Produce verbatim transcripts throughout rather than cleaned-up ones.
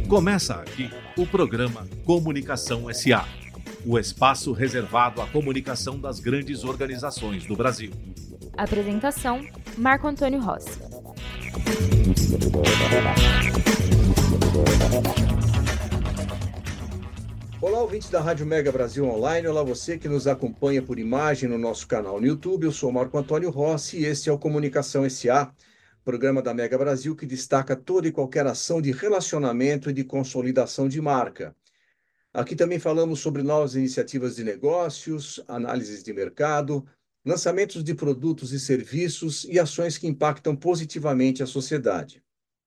Começa aqui o programa Comunicação S A, o espaço reservado à comunicação das grandes organizações do Brasil. Apresentação: Marco Antônio Rossi. Olá, ouvintes da Rádio Mega Brasil Online. Olá, você que nos acompanha por imagem no nosso canal no YouTube. Eu sou Marco Antônio Rossi e este é o Comunicação S A, programa da Mega Brasil que destaca toda e qualquer ação de relacionamento e de consolidação de marca. Aqui também falamos sobre novas iniciativas de negócios, análises de mercado, lançamentos de produtos e serviços e ações que impactam positivamente a sociedade.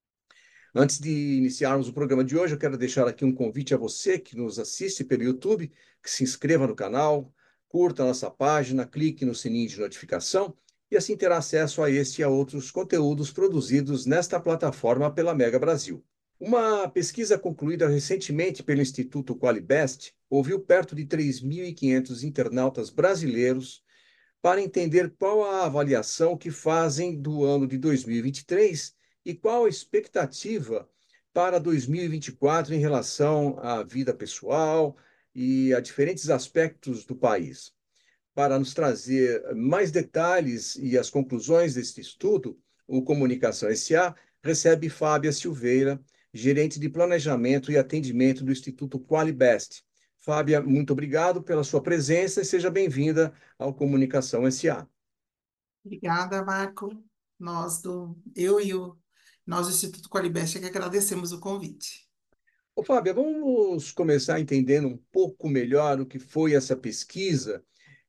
Antes de iniciarmos o programa de hoje, eu quero deixar aqui um convite a você que nos assiste pelo YouTube, que se inscreva no canal, curta a nossa página, clique no sininho de notificação e assim terá acesso a este e a outros conteúdos produzidos nesta plataforma pela Mega Brasil. Uma pesquisa concluída recentemente pelo Instituto Qualibest ouviu perto de três mil e quinhentos internautas brasileiros para entender qual a avaliação que fazem do ano de dois mil e vinte e três e qual a expectativa para dois mil e vinte e quatro em relação à vida pessoal e a diferentes aspectos do país. Para nos trazer mais detalhes e as conclusões deste estudo, o Comunicação S A recebe Fábia Silveira, gerente de planejamento e atendimento do Instituto Qualibest. Fábia, muito obrigado pela sua presença e seja bem-vinda ao Comunicação S A. Obrigada, Marco. Nós do, eu e o nós do Instituto Qualibest é que agradecemos o convite. Ô, Fábia, vamos começar entendendo um pouco melhor o que foi essa pesquisa.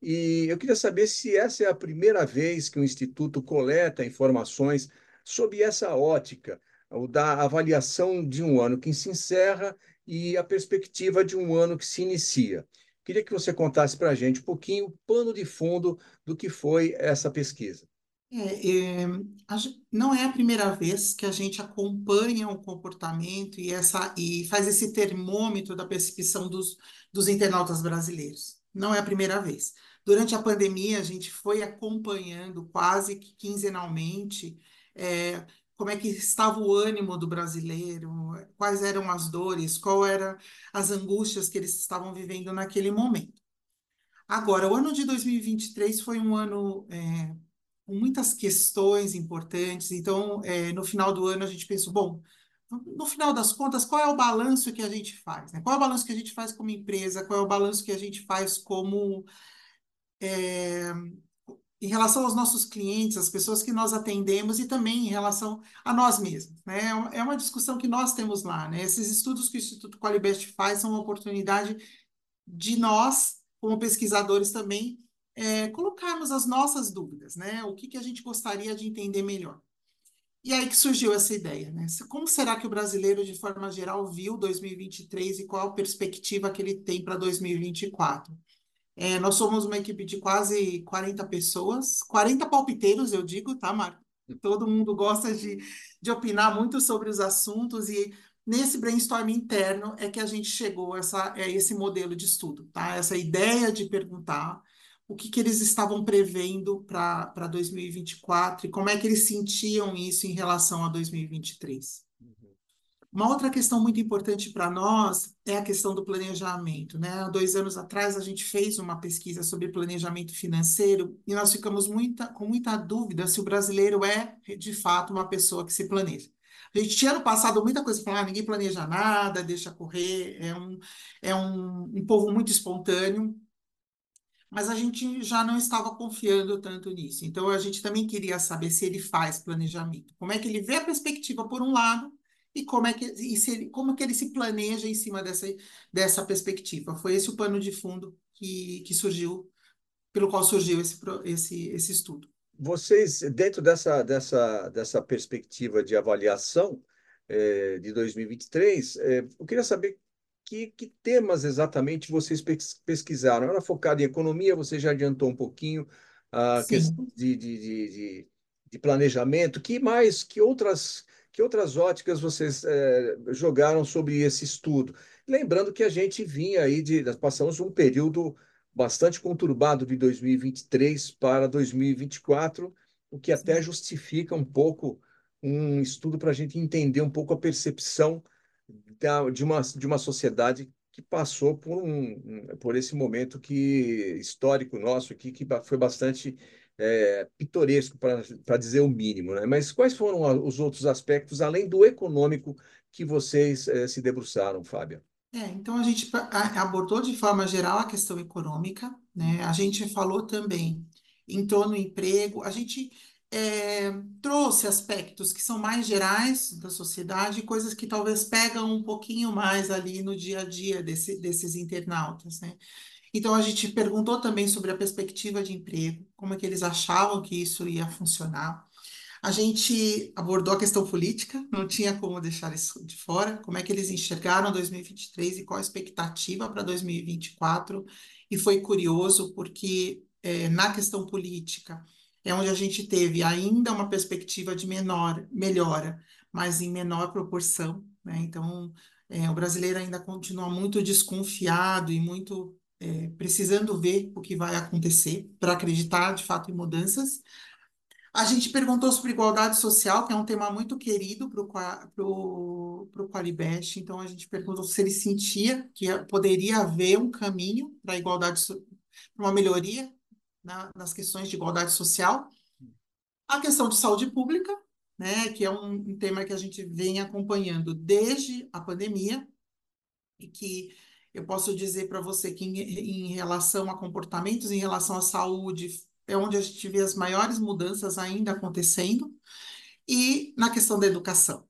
E eu queria saber se essa é a primeira vez que o Instituto coleta informações sob essa ótica, o da avaliação de um ano que se encerra e a perspectiva de um ano que se inicia. Queria que você contasse para a gente um pouquinho o pano de fundo do que foi essa pesquisa. É, é, a gen- não é a primeira vez que a gente acompanha o comportamento e, essa, e faz esse termômetro da percepção dos, dos internautas brasileiros. Não é a primeira vez. Durante a pandemia, a gente foi acompanhando quase que quinzenalmente, é, como é que estava o ânimo do brasileiro, quais eram as dores, qual eram as angústias que eles estavam vivendo naquele momento. Agora, o ano de dois mil e vinte e três foi um ano é, com muitas questões importantes. Então, é, no final do ano, a gente pensou, bom, no final das contas, qual é o balanço que a gente faz, né? Qual é o balanço que a gente faz como empresa? Qual é o balanço que a gente faz como é, em relação aos nossos clientes, as pessoas que nós atendemos e também em relação a nós mesmos, né? É uma é uma discussão que nós temos lá, né? Esses estudos que o Instituto Qualibest faz são uma oportunidade de nós, como pesquisadores também, é, colocarmos as nossas dúvidas, né? O que que a gente gostaria de entender melhor. E aí que surgiu essa ideia, né? Se- Como será que o brasileiro, de forma geral, viu dois mil e vinte e três e qual a perspectiva que ele tem para dois mil e vinte e quatro? É, nós somos uma equipe de quase quarenta pessoas, quarenta palpiteiros, eu digo, tá, Marco? Todo mundo gosta de, de opinar muito sobre os assuntos e nesse brainstorm interno é que a gente chegou a, essa, a esse modelo de estudo, tá? Essa ideia de perguntar o que, que eles estavam prevendo para para dois mil e vinte e quatro e como é que eles sentiam isso em relação a dois mil e vinte e três. Uma outra questão muito importante para nós é a questão do planejamento, né? Há dois anos atrás, a gente fez uma pesquisa sobre planejamento financeiro e nós ficamos muita, com muita dúvida se o brasileiro é, de fato, uma pessoa que se planeja. A gente tinha no passado muita coisa para falar, ah, ninguém planeja nada, deixa correr, é um, é um, um povo muito espontâneo, mas a gente já não estava confiando tanto nisso. Então, a gente também queria saber se ele faz planejamento. Como é que ele vê a perspectiva por um lado e como é que, e se ele, como que ele se planeja em cima dessa, dessa perspectiva. Foi esse o pano de fundo que, que surgiu, pelo qual surgiu esse, pro- esse, esse estudo. Vocês, dentro dessa, dessa, dessa perspectiva de avaliação eh, de dois mil e vinte e três, eh, eu queria saber que, que temas exatamente vocês pes- pesquisaram. Era focado em economia, você já adiantou um pouquinho a questão Sim. de, de, de, de- de planejamento. Que mais, que outras, que outras óticas vocês eh, jogaram sobre esse estudo? Lembrando que a gente vinha aí de, nós passamos um período bastante conturbado de dois mil e vinte e três para dois mil e vinte e quatro, o que até Sim. justifica um pouco um estudo para a gente entender um pouco a percepção da- de uma, de uma sociedade que passou por, um, um- por esse momento que, histórico nosso aqui, que ba- foi bastante é, pitoresco, para dizer o mínimo, né? Mas quais foram a- os outros aspectos, além do econômico, que vocês é, se debruçaram, Fábia? É, então a gente pa- a- abordou de forma geral a questão econômica, né? A gente falou também em torno do emprego, a gente é, trouxe aspectos que são mais gerais da sociedade, coisas que talvez pegam um pouquinho mais ali no dia a dia desse- desses internautas, né? Então a gente perguntou também sobre a perspectiva de emprego, como é que eles achavam que isso ia funcionar. A gente abordou a questão política, não tinha como deixar isso de fora, como é que eles enxergaram dois mil e vinte e três e qual a expectativa para dois mil e vinte e quatro. E foi curioso porque eh, na questão política é onde a gente teve ainda uma perspectiva de menor melhora, mas em menor proporção, né? Então, eh, o brasileiro ainda continua muito desconfiado e muito eh, precisando ver o que vai acontecer para acreditar de fato em mudanças. A gente perguntou sobre igualdade social, que é um tema muito querido para o pro, pro Qualibest. Então, a gente perguntou se ele sentia que poderia haver um caminho para a igualdade, so- para uma melhoria na- nas questões de igualdade social. A questão de saúde pública, né, que é um, um tema que a gente vem acompanhando desde a pandemia, e que eu posso dizer para você que, em, em relação a comportamentos, em relação à saúde, é onde a gente vê as maiores mudanças ainda acontecendo. E na questão da educação,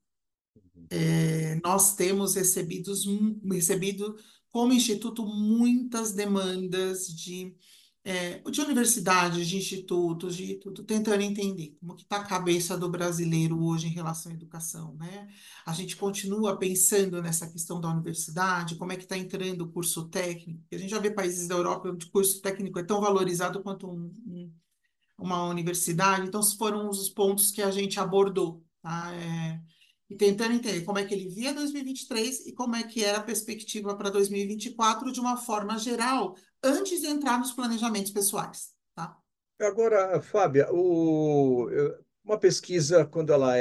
é, nós temos recebidos, mu- recebido como instituto muitas demandas de, é, de universidades, de institutos, de tudo, tentando entender como que está a cabeça do brasileiro hoje em relação à educação, né? A gente continua pensando nessa questão da universidade, como é que está entrando o curso técnico, porque a gente já vê países da Europa onde o curso técnico é tão valorizado quanto um, um uma universidade. Então, esses foram os pontos que a gente abordou, tá? É, e tentando entender como é que ele via dois mil e vinte e três e como é que era a perspectiva para dois mil e vinte e quatro de uma forma geral, antes de entrar nos planejamentos pessoais, tá? Agora, Fábia, o- eu- uma pesquisa, quando ela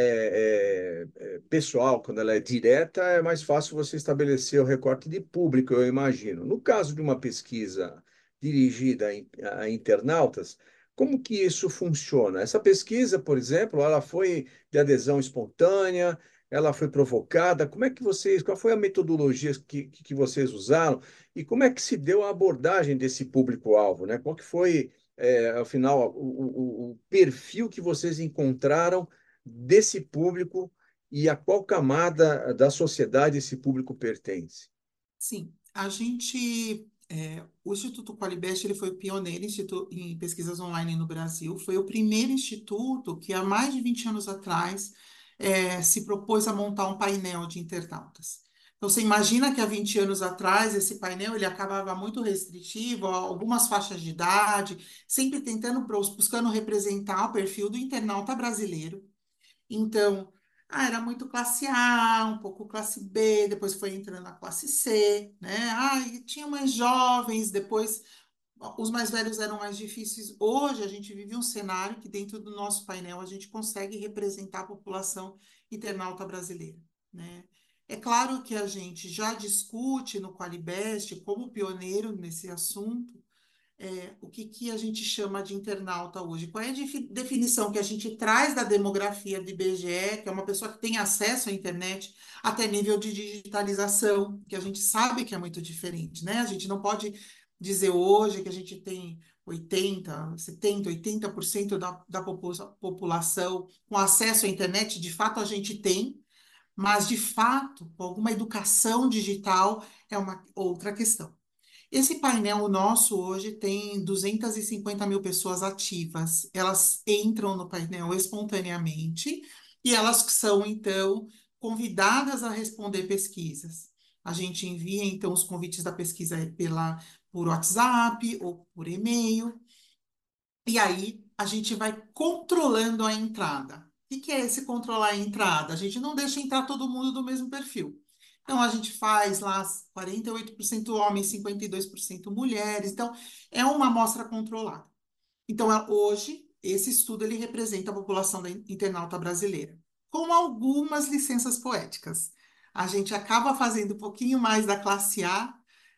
é, é- é pessoal, quando ela é direta, é mais fácil você estabelecer o recorte de público, eu imagino. No caso de uma pesquisa dirigida a, in- a internautas, como que isso funciona? Essa pesquisa, por exemplo, ela foi de adesão espontânea, ela foi provocada. Como é que vocês, qual foi a metodologia que, que que vocês usaram e como é que se deu a abordagem desse público-alvo, né? Qual que foi é, afinal, o, o, o perfil que vocês encontraram desse público e a qual camada da sociedade esse público pertence? Sim, a gente, é, o Instituto Qualibest, ele foi pioneiro em, institu- em pesquisas online no Brasil, foi o primeiro instituto que há mais de vinte anos atrás é, se propôs a montar um painel de internautas. Então, você imagina que há vinte anos atrás esse painel ele acabava muito restritivo a algumas faixas de idade, sempre tentando, bus- buscando representar o perfil do internauta brasileiro. Então, ah, era muito classe A, um pouco classe B, depois foi entrando a classe C, né? Ah, e tinha mais jovens, depois os mais velhos eram mais difíceis. Hoje a gente vive um cenário que dentro do nosso painel a gente consegue representar a população internauta brasileira, né? É claro que a gente já discute no Qualibest, como pioneiro nesse assunto, é, o que, que a gente chama de internauta hoje? Qual é a defi- definição que a gente traz da demografia do I B G E, que é uma pessoa que tem acesso à internet até nível de digitalização, que a gente sabe que é muito diferente, né? A gente não pode dizer hoje que a gente tem oitenta, setenta, oitenta por cento da, da popu- população com acesso à internet, de fato a gente tem, mas de fato, com alguma educação digital é uma outra questão. Esse painel nosso hoje tem duzentas e cinquenta mil pessoas ativas. Elas entram no painel espontaneamente e elas são, então, convidadas a responder pesquisas. A gente envia, então, os convites da pesquisa pela, por WhatsApp ou por e-mail. E aí a gente vai controlando a entrada. O que que é esse controlar a entrada? A gente não deixa entrar todo mundo do mesmo perfil. Então a gente faz lá quarenta e oito por cento homens, cinquenta e dois por cento mulheres. Então é uma amostra controlada. Então é- hoje esse estudo ele representa a população da internauta brasileira, com algumas licenças poéticas. A gente acaba fazendo um pouquinho mais da classe A,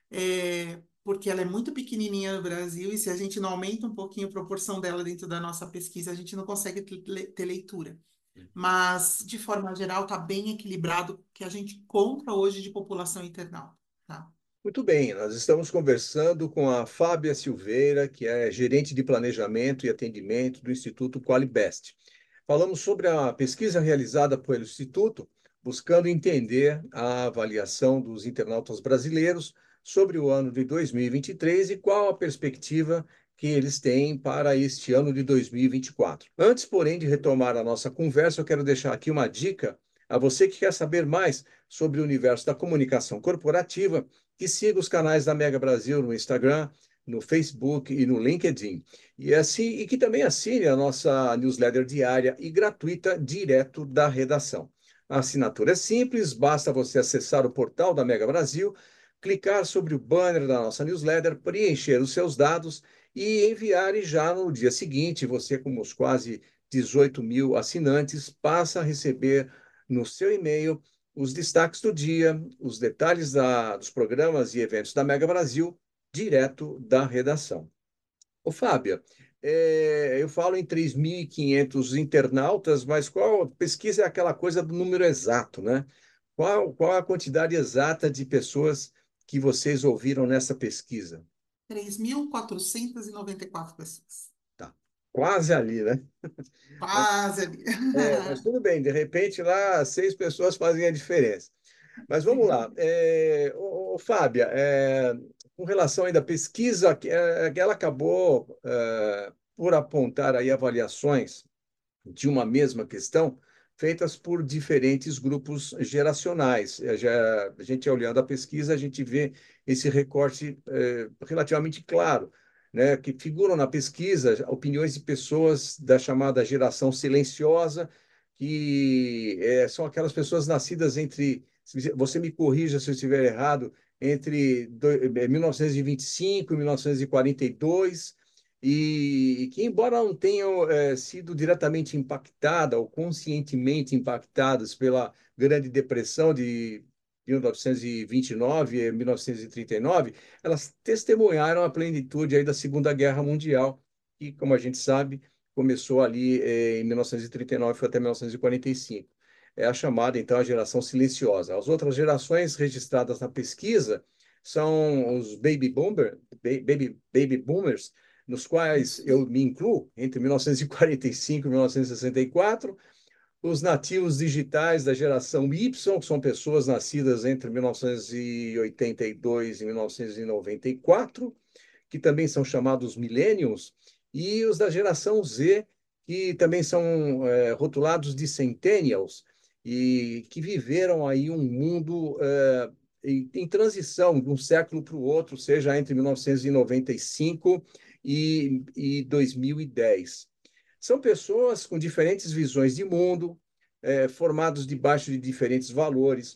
é, porque ela é muito pequenininha no Brasil, e se a gente não aumenta um pouquinho a proporção dela dentro da nossa pesquisa, a gente não consegue ter le- ter leitura. Mas, de forma geral, está bem equilibrado o que a gente compra hoje de população internauta, tá? Muito bem, nós estamos conversando com a Fábia Silveira, que é gerente de planejamento e atendimento do Instituto Qualibest. Falamos sobre a pesquisa realizada pelo Instituto, buscando entender a avaliação dos internautas brasileiros sobre o ano de dois mil e vinte e três e qual a perspectiva que eles têm para este ano de dois mil e vinte e quatro. Antes, porém, de retomar a nossa conversa, eu quero deixar aqui uma dica a você que quer saber mais sobre o universo da comunicação corporativa, que siga os canais da Mega Brasil no Instagram, no Facebook e no LinkedIn. E, assim, e que também assine a nossa newsletter diária e gratuita direto da redação. A assinatura é simples, basta você acessar o portal da Mega Brasil, clicar sobre o banner da nossa newsletter, preencher os seus dados e enviar, e já no dia seguinte, você, como os quase dezoito mil assinantes, passa a receber no seu e-mail os destaques do dia, os detalhes da, dos programas e eventos da Mega Brasil, direto da redação. Ô, Fábia, é, eu falo em três mil e quinhentos internautas, mas qual pesquisa é aquela coisa do número exato, né? Qual, qual a quantidade exata de pessoas que vocês ouviram nessa pesquisa? três mil quatrocentas e noventa e quatro pessoas. Tá quase ali, né? Mas, Quase ali. é, mas tudo bem, de repente lá seis pessoas fazem a diferença. Mas vamos lá. Sim. É, ô, ô, Fábia, é, com relação ainda à pesquisa, que, é, que ela acabou é, por apontar aí avaliações de uma mesma questão feitas por diferentes grupos geracionais. É, já, a gente olhando a pesquisa, a gente vê esse recorte é, relativamente claro, né, que figuram na pesquisa opiniões de pessoas da chamada geração silenciosa, que é, são aquelas pessoas nascidas entre, você me corrija se eu estiver errado, entre do, é, mil novecentos e vinte e cinco e mil novecentos e quarenta e dois, e que, embora não tenham eh, sido diretamente impactadas ou conscientemente impactadas pela Grande Depressão de mil novecentos e vinte e nove e mil novecentos e trinta e nove, elas testemunharam a plenitude aí da Segunda Guerra Mundial, que, como a gente sabe, começou ali eh, em mil novecentos e trinta e nove e foi até mil novecentos e quarenta e cinco. É a chamada, então, a geração silenciosa. As outras gerações registradas na pesquisa são os baby boomer, baby, baby boomers, nos quais Isso. eu me incluo, entre mil novecentos e quarenta e cinco e mil novecentos e sessenta e quatro, os nativos digitais da geração Y, que são pessoas nascidas entre mil novecentos e oitenta e dois e mil novecentos e noventa e quatro, que também são chamados millennials, e os da geração Z, que também são é, rotulados de centennials, e que viveram aí um mundo é, em, em transição de um século para o outro, seja entre mil novecentos e noventa e cinco e, e dois mil e dez. São pessoas com diferentes visões de mundo, é, formados debaixo de diferentes valores,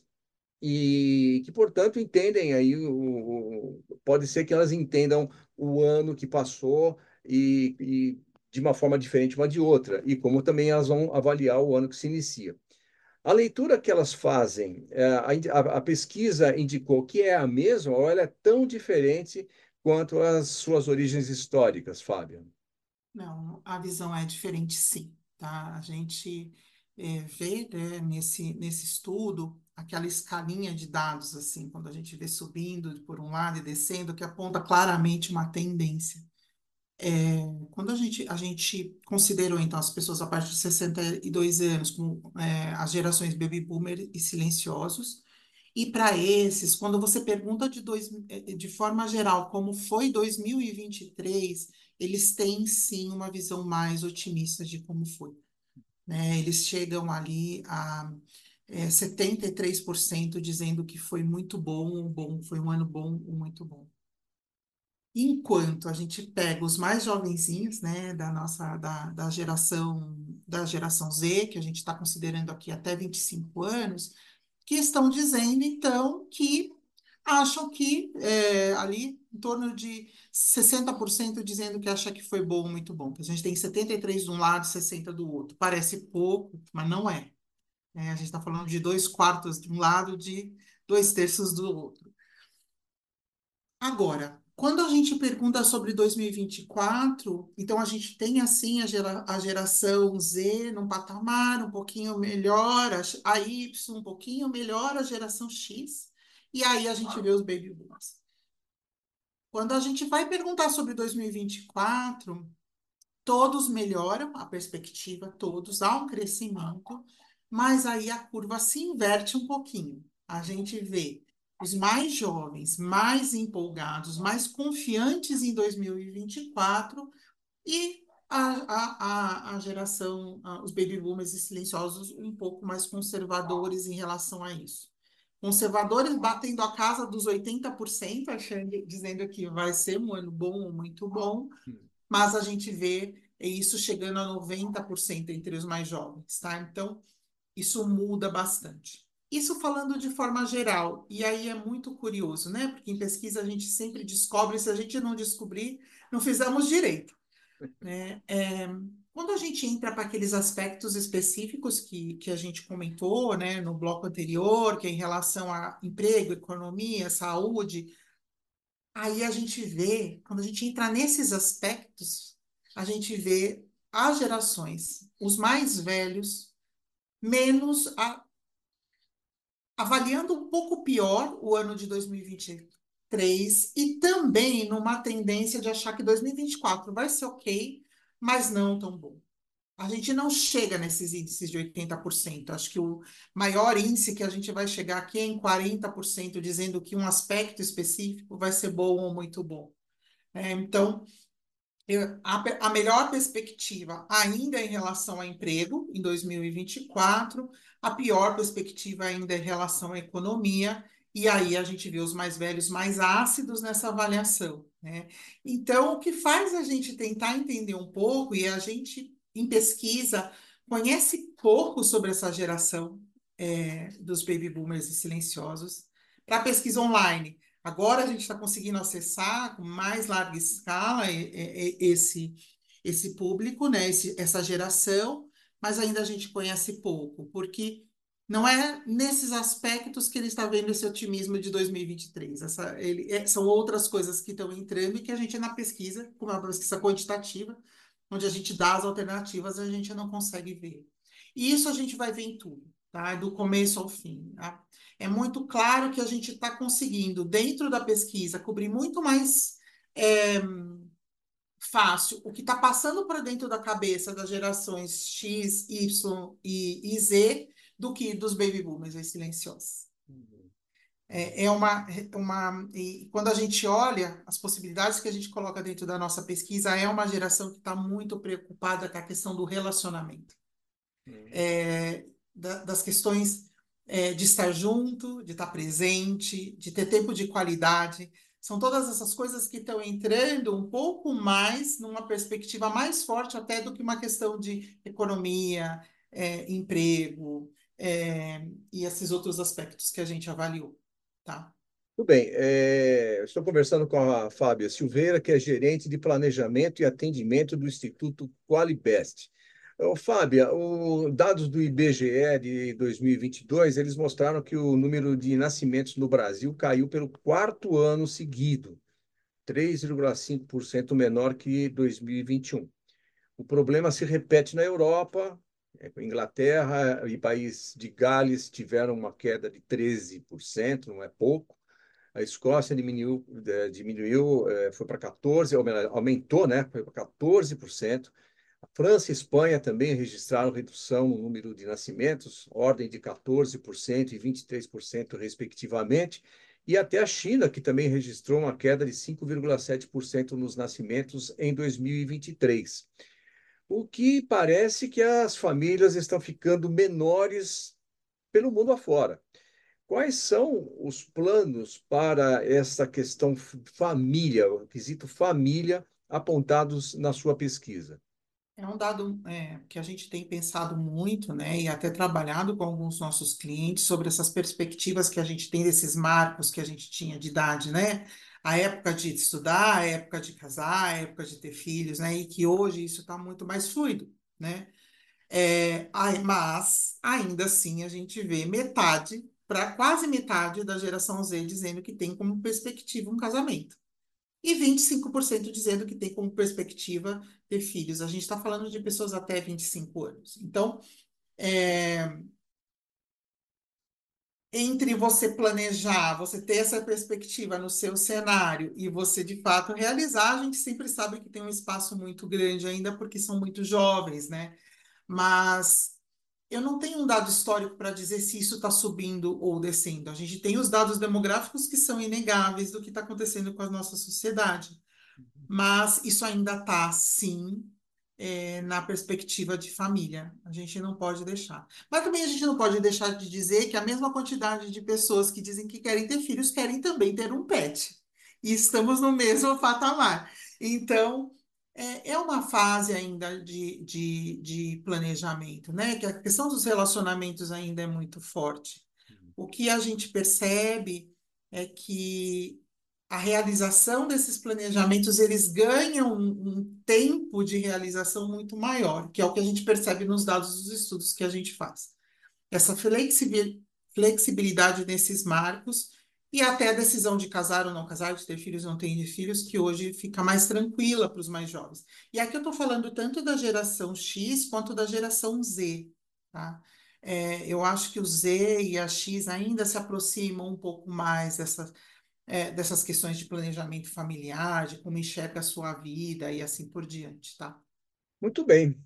e que, portanto, entendem aí, o, o- pode ser que elas entendam o ano que passou e, e de uma forma diferente uma de outra, e como também elas vão avaliar o ano que se inicia. A leitura que elas fazem, é, a, a- a pesquisa indicou que é a mesma ou ela é tão diferente quanto as suas origens históricas, Fábio? Não, a visão é diferente, sim, tá? A gente eh, vê, né, nesse, nesse estudo aquela escalinha de dados, assim, quando a gente vê subindo por um lado e descendo, que aponta claramente uma tendência. É, quando a gente, a gente considerou, então, as pessoas a partir de sessenta e dois anos, como é, as gerações baby boomer e silenciosos, e para esses, quando você pergunta de, dois, eh, de forma geral como foi dois mil e vinte e três, eles têm sim uma visão mais otimista de como foi, né? Eles chegam ali a é, setenta e três por cento dizendo que foi muito bom, bom, foi um ano bom, muito bom. Enquanto a gente pega os mais jovenzinhos, né, da nossa da, da geração da geração Z, que a gente está considerando aqui até vinte e cinco anos, que estão dizendo então que acham que é, ali em torno de sessenta por cento dizendo que acha que foi bom, muito bom. A gente tem setenta e três de um lado, sessenta do outro. Parece pouco, mas não é. É, a gente está falando de dois quartos de um lado, de dois terços do outro. Agora, quando a gente pergunta sobre dois mil e vinte e quatro, então a gente tem assim a, gera, a geração Z num patamar um pouquinho melhor, a, a Y um pouquinho melhor, a geração X, e aí a gente vê os baby boomers. Quando a gente vai perguntar sobre dois mil e vinte e quatro, todos melhoram a perspectiva, todos, há um crescimento, mas aí a curva se inverte um pouquinho. A gente vê os mais jovens, mais empolgados, mais confiantes em dois mil e vinte e quatro e a, a, a, a geração, a, os baby boomers e silenciosos um pouco mais conservadores em relação a isso. Conservadores batendo a casa dos oitenta por cento, achando, dizendo que vai ser um ano bom ou muito bom, mas a gente vê isso chegando a noventa por cento entre os mais jovens, tá? Então, isso muda bastante. Isso falando de forma geral, e aí é muito curioso, né? Porque em pesquisa a gente sempre descobre, se a gente não descobrir, não fizemos direito, né? É, quando a gente entra para aqueles aspectos específicos que, que a gente comentou, né, no bloco anterior, que é em relação a emprego, economia, saúde, aí a gente vê, quando a gente entra nesses aspectos, a gente vê as gerações, os mais velhos, menos a, avaliando um pouco pior o ano de dois mil e vinte e três e também numa tendência de achar que dois mil e vinte e quatro vai ser ok, mas não tão bom. A gente não chega nesses índices de oitenta por cento. Acho que o maior índice que a gente vai chegar aqui é em quarenta por cento, dizendo que um aspecto específico vai ser bom ou muito bom. É, então, eu, a, a melhor perspectiva ainda é em relação ao emprego, em dois mil e vinte e quatro, a pior perspectiva ainda é em relação à economia, e aí a gente vê os mais velhos mais ácidos nessa avaliação, né? Então, o que faz a gente tentar entender um pouco, e a gente, em pesquisa, conhece pouco sobre essa geração é, dos baby boomers e silenciosos, para pesquisa online. Agora a gente está conseguindo acessar com mais larga escala esse, esse público, né? Esse, essa geração, mas ainda a gente conhece pouco, porque não é nesses aspectos que ele está vendo esse otimismo de dois mil e vinte e três. Essa, ele, é, são outras coisas que estão entrando e que a gente na pesquisa, como é uma pesquisa quantitativa, onde a gente dá as alternativas, a gente não consegue ver. E isso a gente vai ver em tudo, tá? Do começo ao fim, tá? É muito claro que a gente está conseguindo, dentro da pesquisa, cobrir muito mais é, fácil o que está passando para dentro da cabeça das gerações X, Y e, e Z do que dos baby boomers e silenciosos. É, é uma, uma e quando a gente olha as possibilidades que a gente coloca dentro da nossa pesquisa, é uma geração que está muito preocupada com a questão do relacionamento. É, da, das questões é, de estar junto, de estar presente, de ter tempo de qualidade. São todas essas coisas que estão entrando um pouco mais numa perspectiva mais forte até do que uma questão de economia, é, emprego, é, e esses outros aspectos que a gente avaliou, tá? Tudo bem. É, eu estou conversando com a Fábia Silveira, que é gerente de planejamento e atendimento do Instituto Qualibest. Ô, Fábia, os dados do I B G E de dois mil e vinte e dois, eles mostraram que o número de nascimentos no Brasil caiu pelo quarto ano seguido, três vírgula cinco por cento menor que dois mil e vinte e um. O problema se repete na Europa. Inglaterra e país de Gales tiveram uma queda de treze por cento, não é pouco. A Escócia diminuiu, diminuiu foi para quatorze por cento, aumentou, né? Foi para quatorze por cento. A França e a Espanha também registraram redução no número de nascimentos, ordem de quatorze por cento e vinte e três por cento, respectivamente. E até a China, que também registrou uma queda de cinco vírgula sete por cento nos nascimentos em dois mil e vinte e três. O que parece que as famílias estão ficando menores pelo mundo afora. Quais são os planos para essa questão família, o quesito família, apontados na sua pesquisa? É um dado é, que a gente tem pensado muito, né, e até trabalhado com alguns nossos clientes sobre essas perspectivas que a gente tem desses marcos que a gente tinha de idade, né? A época de estudar, a época de casar, a época de ter filhos, né? E que hoje isso está muito mais fluido, né? É, ai, mas, ainda assim, a gente vê metade, para quase metade da geração Z dizendo que tem como perspectiva um casamento. E vinte e cinco por cento dizendo que tem como perspectiva ter filhos. A gente está falando de pessoas até vinte e cinco anos. Então, é, entre você planejar, você ter essa perspectiva no seu cenário e você de fato realizar, a gente sempre sabe que tem um espaço muito grande ainda, porque são muito jovens, né? Mas eu não tenho um dado histórico para dizer se isso está subindo ou descendo. A gente tem os dados demográficos que são inegáveis do que está acontecendo com a nossa sociedade, mas isso ainda está, sim, é, na perspectiva de família. A gente não pode deixar. Mas também a gente não pode deixar de dizer que a mesma quantidade de pessoas que dizem que querem ter filhos querem também ter um pet. E estamos no mesmo patamar. Então, é, é uma fase ainda de, de, de planejamento, né? Que a questão dos relacionamentos ainda é muito forte. O que a gente percebe é que a realização desses planejamentos, eles ganham um, um tempo de realização muito maior, que é o que a gente percebe nos dados dos estudos que a gente faz. Essa flexibi- flexibilidade nesses marcos e até a decisão de casar ou não casar, de ter filhos ou não ter filhos, que hoje fica mais tranquila para os mais jovens. E aqui eu estou falando tanto da geração X quanto da geração Z, tá? É, eu acho que o Z e a X ainda se aproximam um pouco mais dessa é, dessas questões de planejamento familiar, de como enxerga a sua vida e assim por diante, tá? Muito bem.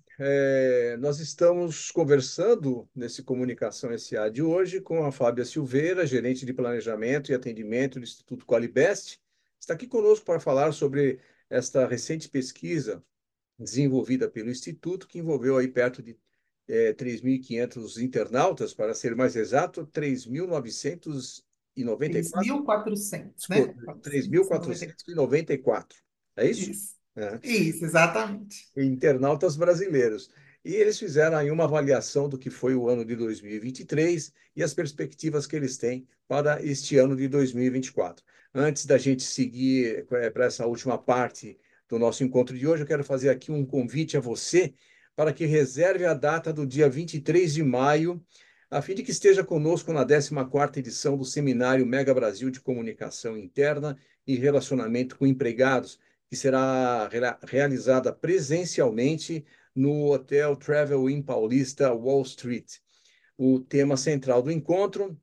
É, nós estamos conversando nesse Comunicação S A de hoje com a Fábia Silveira, gerente de planejamento e atendimento do Instituto Qualibest. Está aqui conosco para falar sobre esta recente pesquisa desenvolvida pelo Instituto, que envolveu aí perto de é, três mil e quinhentos internautas, para ser mais exato, três mil novecentos e noventa e quatro. três mil e quatrocentos, Desculpa, né? quatrocentos e noventa e quatro. três mil quatrocentos e noventa e quatro. É isso? Isso, É. isso, exatamente. Internautas brasileiros. E eles fizeram aí uma avaliação do que foi o ano de dois mil e vinte e três e vinte e três e as perspectivas que eles têm para este ano de dois mil e vinte e quatro. Antes da gente seguir é, para essa última parte do nosso encontro de hoje, eu quero fazer aqui um convite a você para que reserve a data do dia vinte e três de maio, a fim de que esteja conosco na décima quarta edição do Seminário Mega Brasil de Comunicação Interna e Relacionamento com Empregados, que será rea- realizada presencialmente no Hotel Travel Inn Paulista, Wall Street. O tema central do encontro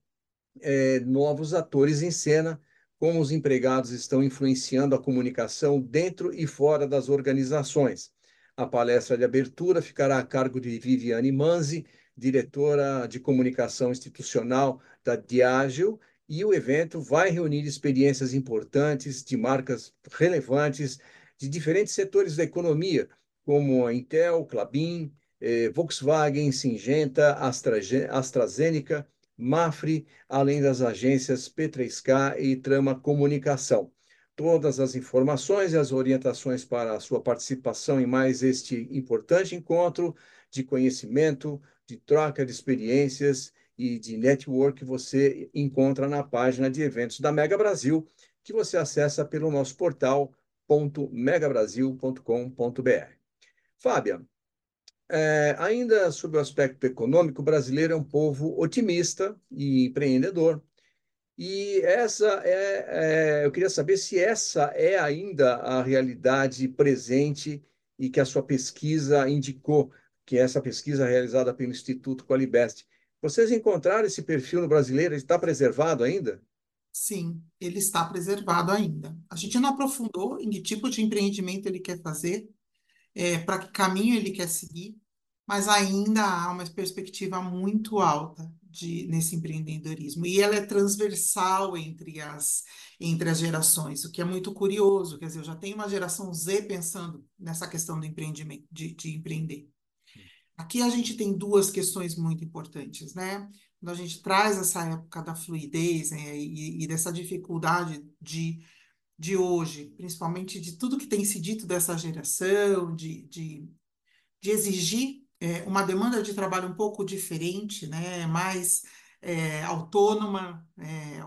é novos atores em cena, como os empregados estão influenciando a comunicação dentro e fora das organizações. A palestra de abertura ficará a cargo de Viviane Manzi, diretora de comunicação institucional da Diageo, e o evento vai reunir experiências importantes de marcas relevantes de diferentes setores da economia, como a Intel, Klabin, eh, Volkswagen, Syngenta, Astraze- AstraZeneca, Mafre, além das agências P três K e Trama Comunicação. Todas as informações e as orientações para a sua participação em mais este importante encontro de conhecimento, de troca de experiências e de network você encontra na página de eventos da Mega Brasil, que você acessa pelo nosso portal ponto mega brasil ponto com ponto br. Fábia, é, ainda sobre o aspecto econômico, o brasileiro é um povo otimista e empreendedor. E essa é, é, eu queria saber se essa é ainda a realidade presente e que a sua pesquisa indicou, que é essa pesquisa realizada pelo Instituto Qualibest. Vocês encontraram esse perfil no brasileiro? Ele está preservado ainda? Sim, ele está preservado ainda. A gente não aprofundou em que tipo de empreendimento ele quer fazer, é, para que caminho ele quer seguir, mas ainda há uma perspectiva muito alta de, nesse empreendedorismo. E ela é transversal entre as, entre as gerações, o que é muito curioso. Quer dizer, eu já tenho uma geração Z pensando nessa questão do empreendimento, de, de empreender. Aqui a gente tem duas questões muito importantes, né? Quando a gente traz essa época da fluidez, né, e, e dessa dificuldade de de hoje, principalmente de tudo que tem se dito dessa geração, de, de, de exigir é, uma demanda de trabalho um pouco diferente, né? Mais é, autônoma, é,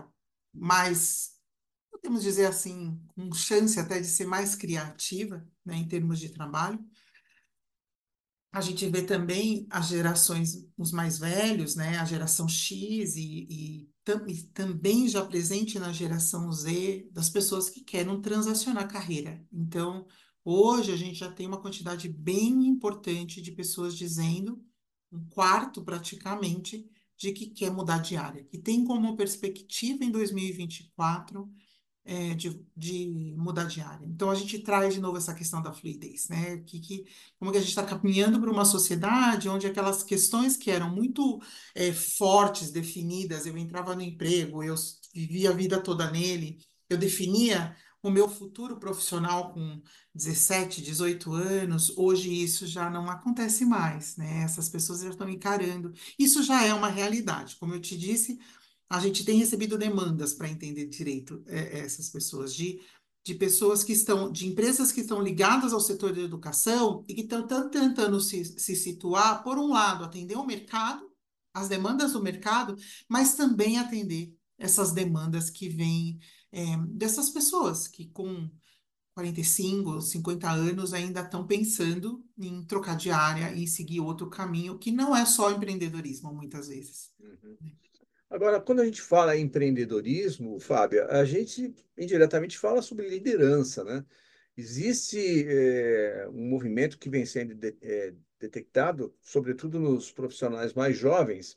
mais, podemos dizer assim, com chance até de ser mais criativa, né, em termos de trabalho. A gente vê também as gerações, os mais velhos, né? A geração X e, e, tam- e também já presente na geração Z, das pessoas que querem transacionar carreira. Então, hoje a gente já tem uma quantidade bem importante de pessoas dizendo, um quarto praticamente, de que quer mudar de área, que tem como perspectiva em dois mil e vinte e quatro é, de, de mudar de área. Então, a gente traz de novo essa questão da fluidez, né? Que, que, como que a gente está caminhando para uma sociedade onde aquelas questões que eram muito é, fortes, definidas, eu entrava no emprego, eu s- vivia a vida toda nele, eu definia o meu futuro profissional com dezessete, dezoito anos, hoje isso já não acontece mais, né? Essas pessoas já estão encarando. Isso já é uma realidade. Como eu te disse, a gente tem recebido demandas para entender direito é, essas pessoas, de, de pessoas que estão, de empresas que estão ligadas ao setor da educação e que estão tão tentando se, se situar, por um lado, atender o mercado, as demandas do mercado, mas também atender essas demandas que vêm é, dessas pessoas que com quarenta e cinco, cinquenta anos ainda estão pensando em trocar de área, em seguir outro caminho, que não é só empreendedorismo, muitas vezes. Uhum. Agora, quando a gente fala em empreendedorismo, Fábio, a gente indiretamente fala sobre liderança, né? Existe eh, um movimento que vem sendo de- eh, detectado, sobretudo nos profissionais mais jovens,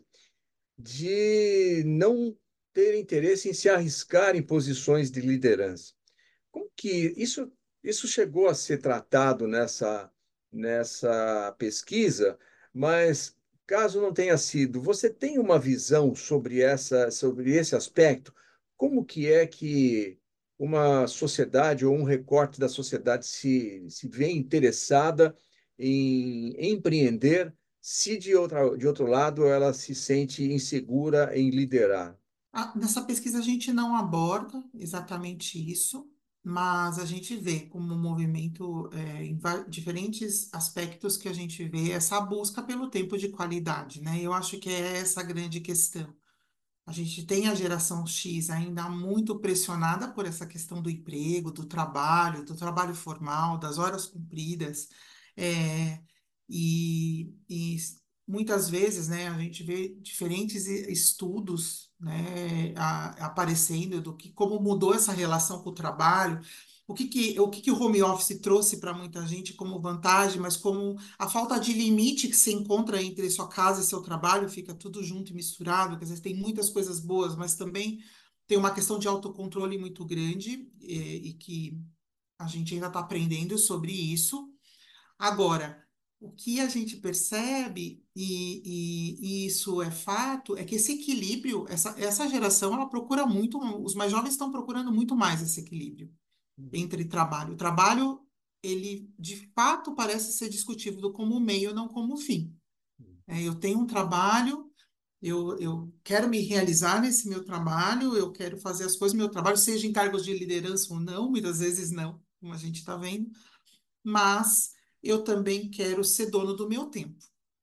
de não ter interesse em se arriscar em posições de liderança. Como que isso, isso chegou a ser tratado nessa, nessa pesquisa, mas caso não tenha sido, você tem uma visão sobre essa, sobre esse aspecto? Como que é que uma sociedade ou um recorte da sociedade se, se vê interessada em empreender, se de outra, de outro lado ela se sente insegura em liderar? Ah, nessa pesquisa a gente não aborda exatamente isso, mas a gente vê como um movimento, é, em va- diferentes aspectos que a gente vê essa busca pelo tempo de qualidade, né? Eu acho que é essa a grande questão. A gente tem a geração X ainda muito pressionada por essa questão do emprego, do trabalho, do trabalho formal, das horas cumpridas. É, e, e muitas vezes, né, a gente vê diferentes e- estudos, né, a- aparecendo do que como mudou essa relação com o trabalho, o que que, o que que o home office trouxe para muita gente como vantagem, mas como a falta de limite que se encontra entre sua casa e seu trabalho, fica tudo junto e misturado, quer dizer, tem muitas coisas boas, mas também tem uma questão de autocontrole muito grande, e, e que a gente ainda está aprendendo sobre isso. Agora, o que a gente percebe, e, e- e isso é fato, é que esse equilíbrio, essa, essa geração, ela procura muito, os mais jovens estão procurando muito mais esse equilíbrio entre trabalho. O trabalho, ele de fato parece ser discutido como meio, não como fim. É, eu tenho um trabalho, eu, eu quero me realizar nesse meu trabalho, eu quero fazer as coisas do meu trabalho, seja em cargos de liderança ou não, muitas vezes não, como a gente está vendo, mas eu também quero ser dono do meu tempo.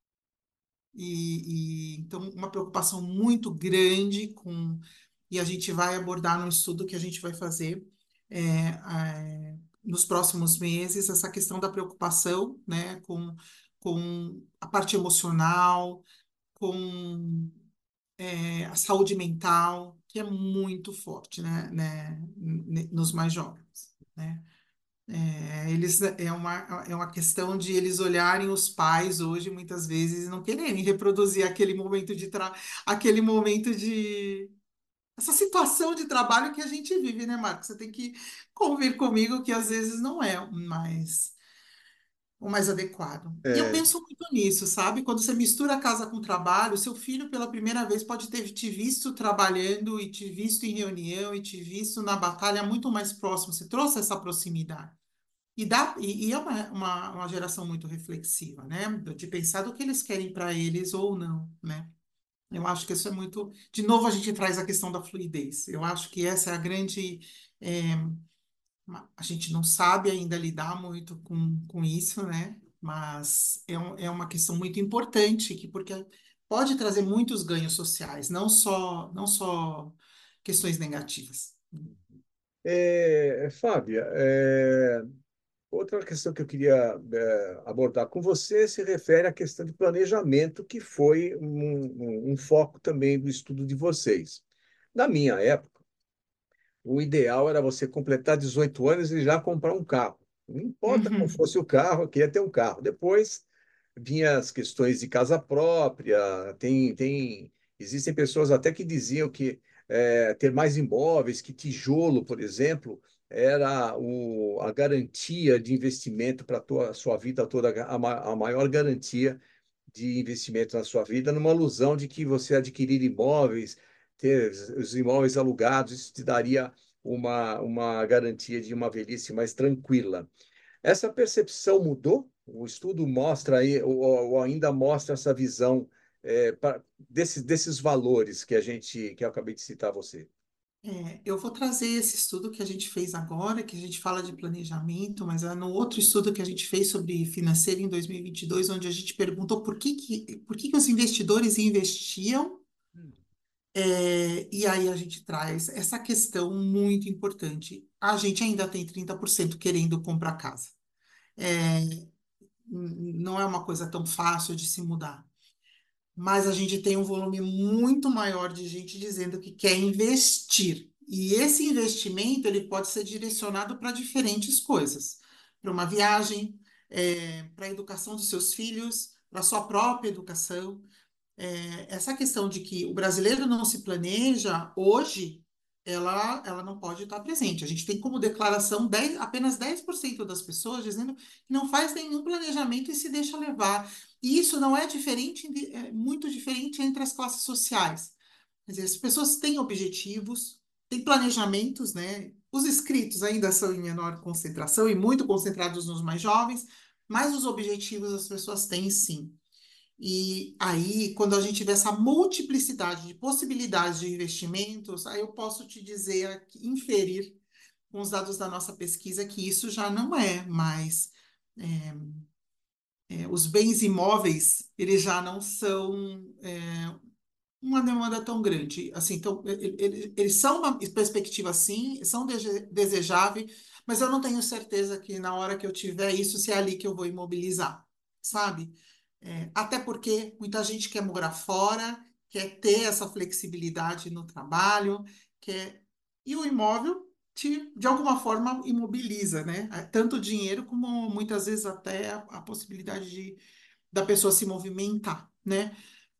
E, e, então, uma preocupação muito grande com, e a gente vai abordar no estudo que a gente vai fazer é, é, nos próximos meses, essa questão da preocupação, né, com, com a parte emocional, com é, a saúde mental, que é muito forte, né, né, ne- nos mais jovens, né? É, eles, é uma, é uma questão de eles olharem os pais hoje, muitas vezes, e não quererem reproduzir aquele momento de tra... aquele momento de essa situação de trabalho que a gente vive, né, Marcos? Você tem que convir comigo que às vezes não é o mais, o mais adequado. E eu É, penso muito nisso, sabe? Quando você mistura a casa com o trabalho, seu filho, pela primeira vez, pode ter te visto trabalhando e te visto em reunião e te visto na batalha muito mais próximo. Você trouxe essa proximidade. E, dá, e, e é uma, uma, uma geração muito reflexiva, né? De pensar do que eles querem para eles ou não, né? Eu acho que isso é muito. De novo, a gente traz a questão da fluidez. Eu acho que essa é a grande. é, ma- a gente não sabe ainda lidar muito com, com isso, né? Mas é, um, é uma questão muito importante, que, porque pode trazer muitos ganhos sociais, não só, não só questões negativas. é, Fábia, é, outra questão que eu queria eh, abordar com você se refere à questão de planejamento, que foi um, um- um foco também do estudo de vocês. Na minha época, o ideal era você completar dezoito anos e já comprar um carro. Não importa qual Uhum. fosse o carro, eu queria ter um carro. Depois vinha as questões de casa própria, tem, tem, existem pessoas até que diziam que eh, ter mais imóveis, que tijolo, por exemplo, era o, a garantia de investimento para a sua vida toda, a, ma- a maior garantia de investimento na sua vida, numa ilusão de que você adquirir imóveis, ter os imóveis alugados, isso te daria uma, uma garantia de uma velhice mais tranquila. Essa percepção mudou? O estudo mostra aí, ou, ou ainda mostra essa visão é, pra- desses, desses valores que a gente, que eu acabei de citar a você. É, eu vou trazer esse estudo que a gente fez agora, que a gente fala de planejamento, mas é no outro estudo que a gente fez sobre financeiro em dois mil e vinte e dois, onde a gente perguntou por que que, por que que os investidores investiam, é, e aí a gente traz essa questão muito importante. A gente ainda tem trinta por cento querendo comprar casa. É, n- não é uma coisa tão fácil de se mudar. Mas a gente tem um volume muito maior de gente dizendo que quer investir. E esse investimento ele pode ser direcionado para diferentes coisas, para uma viagem, para a educação dos seus filhos, para a sua própria educação. É, essa questão de que o brasileiro não se planeja, hoje, ela, ela não pode estar presente. A gente tem como declaração dez apenas dez por cento das pessoas dizendo que não faz nenhum planejamento e se deixa levar. E isso não é diferente, é muito diferente entre as classes sociais. Quer dizer, as pessoas têm objetivos, têm planejamentos, né? Os escritos ainda são em menor concentração e muito concentrados nos mais jovens, mas os objetivos as pessoas têm sim. E aí, quando a gente vê essa multiplicidade de possibilidades de investimentos, aí eu posso te dizer, aqui, inferir com os dados da nossa pesquisa que isso já não é mais, é, os bens imóveis, eles já não são é, uma demanda tão grande. Assim, então, ele- ele- eles são uma perspectiva, sim, são dese- desejáveis, mas eu não tenho certeza que na hora que eu tiver isso, se é ali que eu vou imobilizar, sabe? É, até porque muita gente quer morar fora, quer ter essa flexibilidade no trabalho, quer... e o imóvel te, de alguma forma, imobiliza, né? Tanto o dinheiro como muitas vezes até a, a possibilidade de, da pessoa se movimentar, né?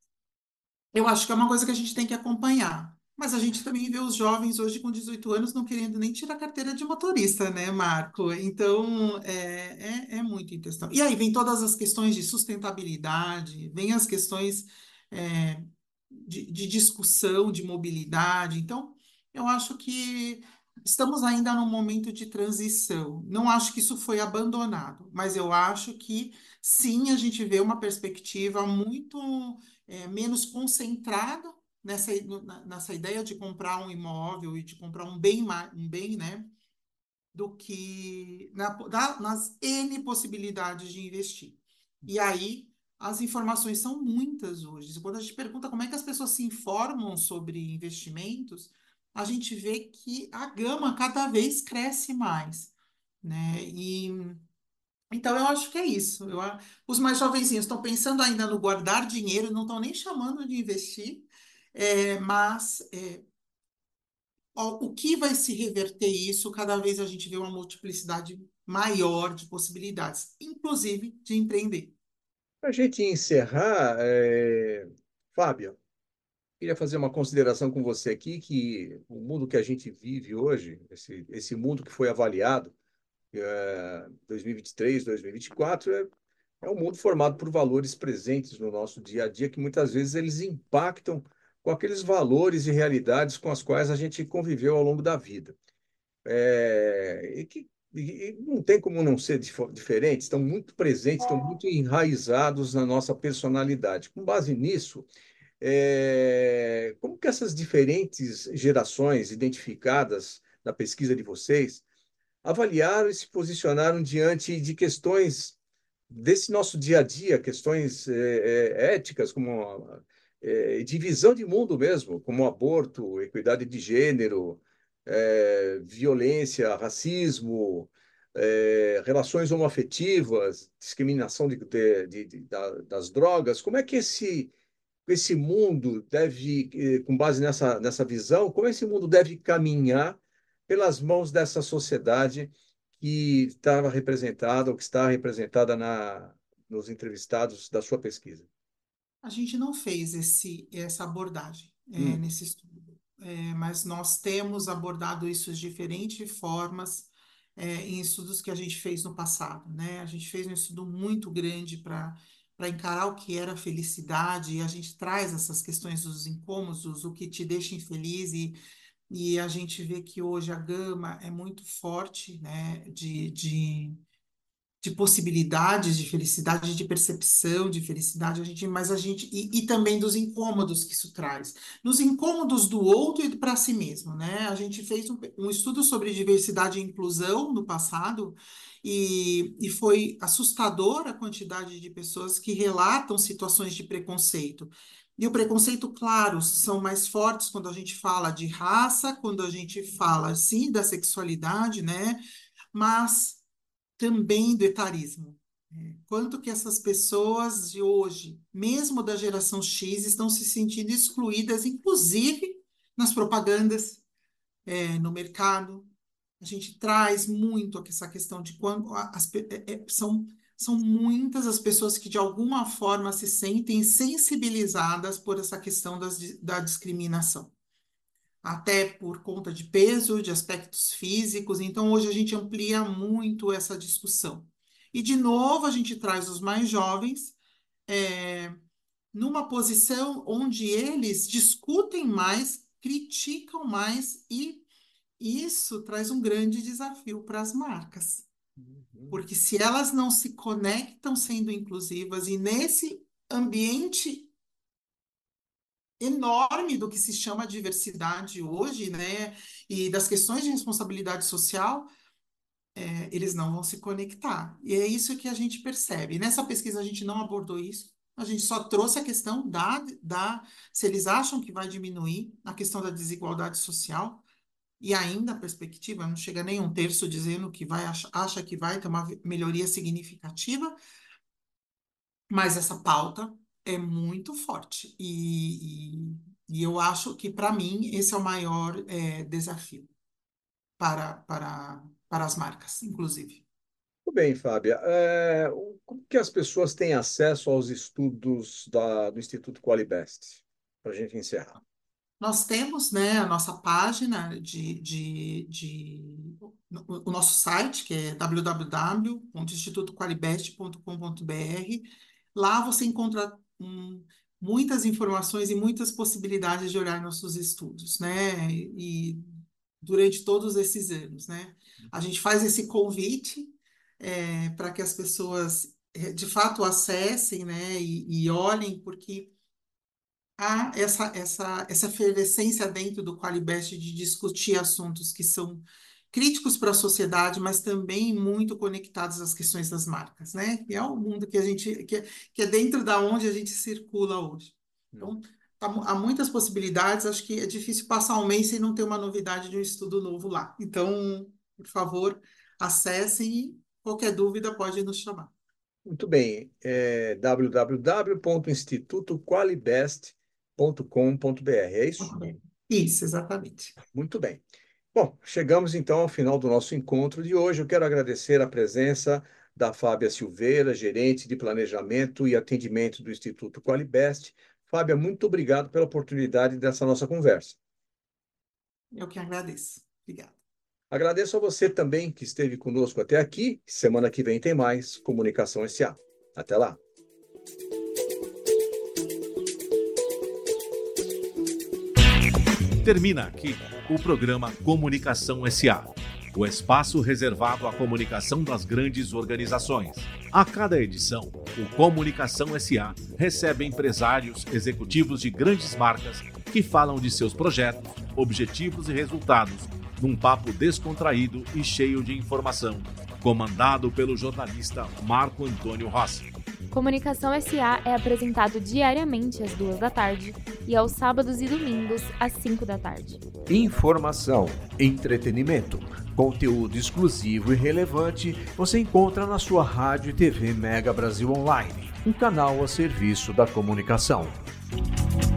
Eu acho que é uma coisa que a gente tem que acompanhar. Mas a gente também vê os jovens hoje com dezoito anos não querendo nem tirar a carteira de motorista, né, Marco? Então, é, é, é muito em questão. E aí vem todas as questões de sustentabilidade, vem as questões, é, de, de discussão, de mobilidade. Então, eu acho que estamos ainda num momento de transição. Não acho que isso foi abandonado, mas eu acho que sim, a gente vê uma perspectiva muito é, menos concentrada nessa, na- nessa ideia de comprar um imóvel e de comprar um bem, ma- um bem, né, do que na- da- nas N possibilidades de investir. E aí, as informações são muitas hoje. Quando a gente pergunta como é que as pessoas se informam sobre investimentos, a gente vê que a gama cada vez cresce mais, né? E então eu acho que é isso. Eu, a- os mais jovenzinhos estão pensando ainda no guardar dinheiro, não estão nem chamando de investir, é, mas é, ó, o que vai se reverter isso? Cada vez a gente vê uma multiplicidade maior de possibilidades, inclusive de empreender. Para a gente encerrar, é, Fábio, queria fazer uma consideração com você aqui, que o mundo que a gente vive hoje, esse, esse mundo que foi avaliado, é, dois mil e vinte e três, dois mil e vinte e quatro, é, é um mundo formado por valores presentes no nosso dia a dia, que muitas vezes eles impactam com aqueles valores e realidades com as quais a gente conviveu ao longo da vida. É, e que e- e não tem como não ser dif- diferente, estão muito presentes, estão muito enraizados na nossa personalidade. Com base nisso, é, como que essas diferentes gerações identificadas na pesquisa de vocês avaliaram e se posicionaram diante de questões desse nosso dia a dia, questões é, é, éticas, como é, divisão de mundo mesmo, como aborto, equidade de gênero, é, violência, racismo, é, relações homoafetivas, discriminação de, de, de, de, da, das drogas. Como é que esse, esse mundo deve, eh, com base nessa, nessa visão, como esse mundo deve caminhar pelas mãos dessa sociedade que estava representada, ou que está representada na, nos entrevistados da sua pesquisa? A gente não fez esse, essa abordagem é, Hum, nesse estudo, é, mas nós temos abordado isso de diferentes formas é, em estudos que a gente fez no passado, né? A gente fez um estudo muito grande para para encarar o que era felicidade, e a gente traz essas questões dos incômodos, o que te deixa infeliz, e, e a gente vê que hoje a gama é muito forte, né, de, de de possibilidades de felicidade, de percepção de felicidade, a gente, mas a gente, e, e também dos incômodos que isso traz. Nos incômodos do outro e para si mesmo, né? A gente fez um, um estudo sobre diversidade e inclusão no passado, e, e foi assustadora a quantidade de pessoas que relatam situações de preconceito. E o preconceito, claro, são mais fortes quando a gente fala de raça, quando a gente fala, sim, da sexualidade, né? Mas também do etarismo. É, Quanto que essas pessoas de hoje, mesmo da geração X, estão se sentindo excluídas, inclusive nas propagandas, é, no mercado. A gente traz muito essa questão de quando as, pe- é, é, são, são muitas as pessoas que de alguma forma se sentem sensibilizadas por essa questão das, di- da discriminação, até por conta de peso, de aspectos físicos. Então, hoje a gente amplia muito essa discussão. E, de novo, a gente traz os mais jovens é, numa posição onde eles discutem mais, criticam mais, e isso traz um grande desafio para as marcas. uhum. Porque se elas não se conectam sendo inclusivas, e nesse ambiente enorme do que se chama diversidade hoje, né, e das questões de responsabilidade social, é, eles não vão se conectar. E é isso que a gente percebe. Nessa pesquisa a gente não abordou isso, a gente só trouxe a questão da, da se eles acham que vai diminuir a questão da desigualdade social, e ainda a perspectiva não chega nem um terço dizendo que vai, acha, acha que vai ter uma melhoria significativa, mas essa pauta é muito forte. E, e, e eu acho que, para mim, esse é o maior é, desafio para, para, para as marcas, inclusive. Muito bem, Fábia. É, o- como que as pessoas têm acesso aos estudos da- do Instituto Qualibest? Para a gente encerrar. Nós temos, né, a nossa página de, de, de o, o nosso site, que é w w w ponto instituto qualibest ponto com ponto b r. Lá você encontra hum, muitas informações e muitas possibilidades de olhar nossos estudos, né? E durante todos esses anos, né? A gente faz esse convite é, para que as pessoas é, de fato acessem, né, e, e olhem, porque há essa, essa, essa efervescência dentro do Qualibest de discutir assuntos que são críticos para a sociedade, mas também muito conectados às questões das marcas, né? Que é o mundo que a gente, que é, que é dentro da onde a gente circula hoje. Hum. Então, tá mu- há muitas possibilidades, acho que é difícil passar um mês sem não ter uma novidade de um estudo novo lá. Então, por favor, acessem e qualquer dúvida pode nos chamar. Muito bem. É w w w ponto instituto qualibest ponto com ponto b r. É isso? Muito bem. Isso, exatamente. Muito bem. Bom, chegamos então ao final do nosso encontro de hoje. Eu quero agradecer a presença da Fábia Silveira, gerente de planejamento e atendimento do Instituto Qualibest. Fábia, muito obrigado pela oportunidade dessa nossa conversa. Eu que agradeço. Obrigada. Agradeço a você também que esteve conosco até aqui. Semana que vem tem mais Comunicação S A. Até lá. Termina aqui o programa Comunicação S A, o espaço reservado à comunicação das grandes organizações. A cada edição, o Comunicação S A recebe empresários executivos de grandes marcas que falam de seus projetos, objetivos e resultados num papo descontraído e cheio de informação, comandado pelo jornalista Marco Antônio Rossi. Comunicação S A é apresentado diariamente às duas da tarde e aos sábados e domingos às cinco da tarde. Informação, entretenimento, conteúdo exclusivo e relevante você encontra na sua rádio e T V Mega Brasil Online, um canal a serviço da comunicação.